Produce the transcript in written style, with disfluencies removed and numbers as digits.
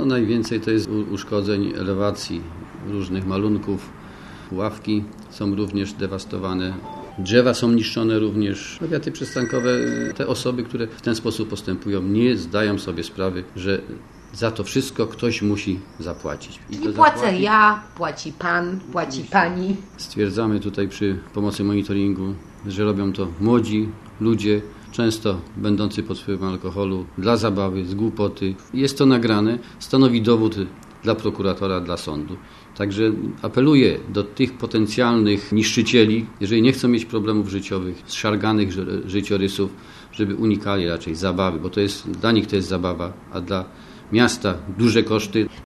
Najwięcej to jest uszkodzeń elewacji, różnych malunków. Ławki są również dewastowane. Drzewa są niszczone również. Powiaty przystankowe, te osoby, które w ten sposób postępują, nie zdają sobie sprawy, że za to wszystko ktoś musi zapłacić. I płacę ja, płaci pan, płaci pani. Stwierdzamy tutaj przy pomocy monitoringu, że robią to młodzi ludzie, często będący pod wpływem alkoholu, dla zabawy, z głupoty. Jest to nagrane, stanowi dowód dla prokuratora, dla sądu. Także apeluję do tych potencjalnych niszczycieli, jeżeli nie chcą mieć problemów życiowych, zszarganych życiorysów, żeby unikali raczej zabawy, bo dla nich to jest zabawa, a dla miasta duże koszty.